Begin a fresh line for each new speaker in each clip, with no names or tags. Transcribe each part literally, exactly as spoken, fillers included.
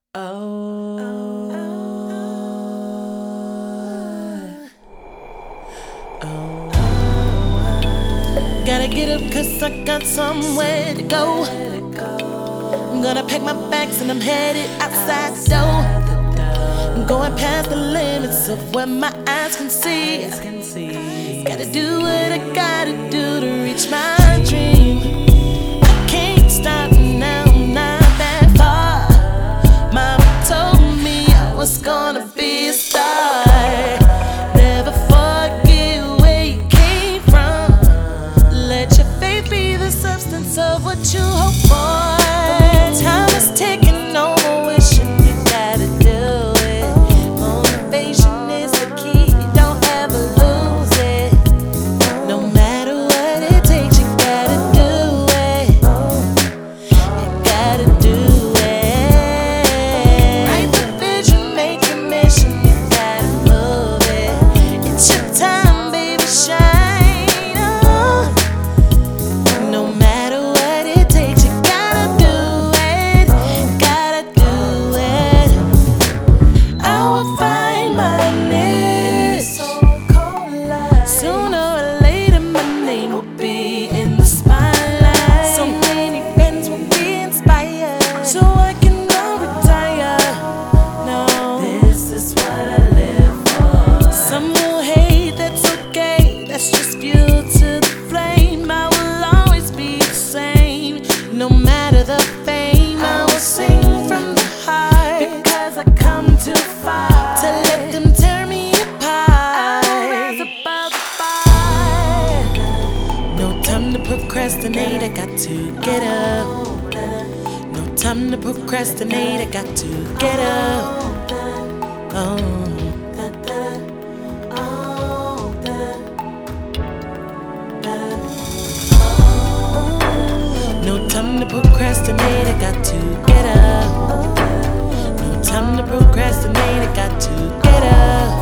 Oh, oh, gotta get up 'cause I got somewhere to go. I'm gonna pack my bags and I'm headed outside the door. I'm going past the limits of what my eyes can see. Gotta do what I gotta do to reach my dream. I can't stop now, I'm not that far. Mama told me I was gonna be a star. Never forget where you came from. Let your faith be the substance of what you hope for. Time is ticking over, wishing you gotta do it. Motivation is the key, don't ever lose it. No matter what it takes, you gotta do it. You gotta do it. Write the vision, make a mission, you gotta move it. It's your time, baby, shine on. No matter what it takes, you gotta do it. Gotta do it. I will find my niche. Sooner or later, my name will be in the spotlight. So many fans will be inspired, so I can not retire. No, this is what I live for. Some will hate, that's okay. That's just fuel to the flame. I will always be the same, no matter the fame. I will sing from the heart because I come too far to let them tear me apart. I rise above the fire. No time to procrastinate, I got to get up. No time to procrastinate, I got to get up. Oh. No time to procrastinate, I got to get up. No time to procrastinate, I got to get up.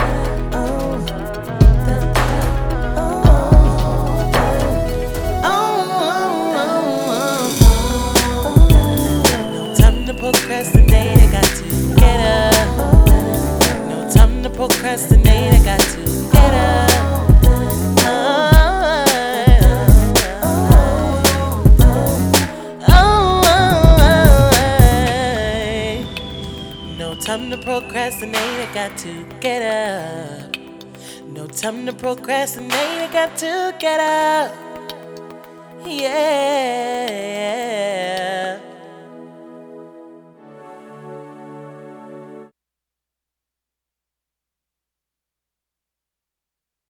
No time to procrastinate, I got to get up. No time to procrastinate, I got to get up. No time to procrastinate, I got to get up. No time to procrastinate, I got to get up. Yeah.